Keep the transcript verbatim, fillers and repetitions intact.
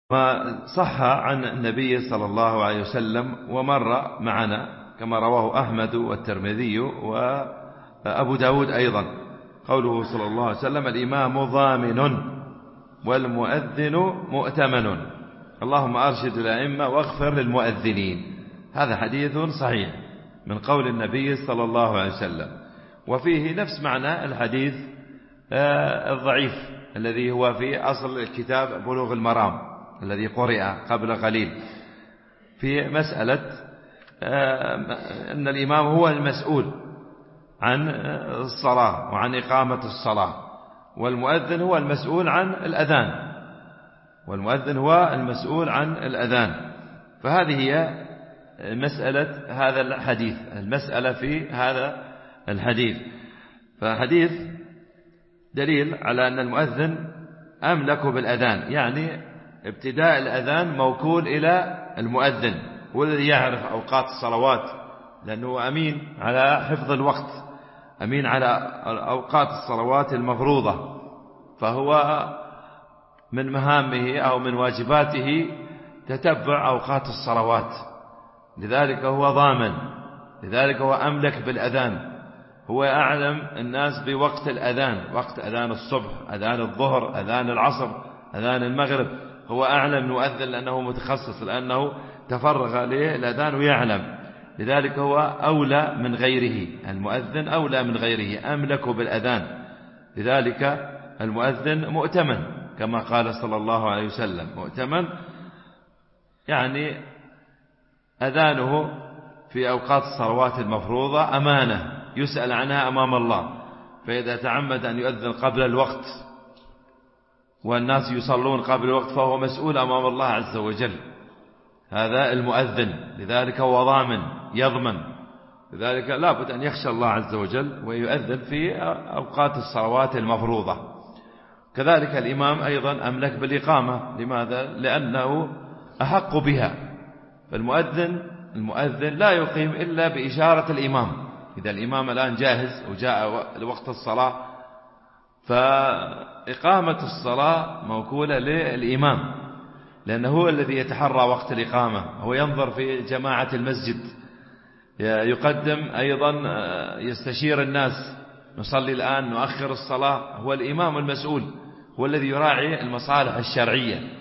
ما صح عن النبي صلى الله عليه وسلم ومر معنا كما رواه أحمد والترمذي وأبو داود أيضا قوله صلى الله عليه وسلم: الإمام ضامن والمؤذن مؤتمن، اللهم أرشد الأئمة واغفر للمؤذنين. هذا حديث صحيح من قول النبي صلى الله عليه وسلم، وفيه نفس معنى الحديث الضعيف الذي هو في أصل الكتاب بلوغ المرام الذي قرئ قبل قليل في مسألة أن الإمام هو المسؤول عن الصلاة وعن إقامة الصلاة، والمؤذن هو المسؤول عن الأذان والمؤذن هو المسؤول عن الأذان. فهذه هي مسألة هذا الحديث، المسألة في هذا الحديث. فحديث دليل على أن المؤذن أملك بالأذان، يعني ابتداء الأذان موكول إلى المؤذن، هو الذي يعرف أوقات الصلوات، لأنه أمين على حفظ الوقت، أمين على أوقات الصلوات المفروضة، فهو من مهامه أو من واجباته تتبع أوقات الصلوات، لذلك هو ضامن، لذلك هو أملك بالأذان، هو أعلم الناس بوقت الأذان، وقت أذان الصبح، أذان الظهر، أذان العصر، أذان المغرب، هو أعلم المؤذن لأنه متخصص، لأنه تفرغ للأذان ويعلم، لذلك هو أولى من غيره، المؤذن أولى من غيره، أملك بالأذان، لذلك المؤذن مؤتمن كما قال صلى الله عليه وسلم. مؤتمن يعني أذانه في أوقات الصلوات المفروضة أمانة يسأل عنها أمام الله، فإذا تعمد أن يؤذن قبل الوقت والناس يصلون قبل الوقت فهو مسؤول أمام الله عز وجل، هذا المؤذن، لذلك هو ضامن يضمن، لذلك لا بد أن يخشى الله عز وجل ويؤذن في أوقات الصلوات المفروضة. كذلك الإمام أيضا أملك بالإقامة، لماذا؟ لأنه أحق بها، فالمؤذن المؤذن لا يقيم إلا بإشارة الإمام، إذا الإمام الآن جاهز وجاء وقت الصلاة فإقامة الصلاة موكولة للإمام، لأنه هو الذي يتحرى وقت الإقامة، هو ينظر في جماعة المسجد، يقدم أيضا يستشير الناس، نصلي الآن نؤخر الصلاة، هو الإمام المسؤول، هو الذي يراعي المصالح الشرعية،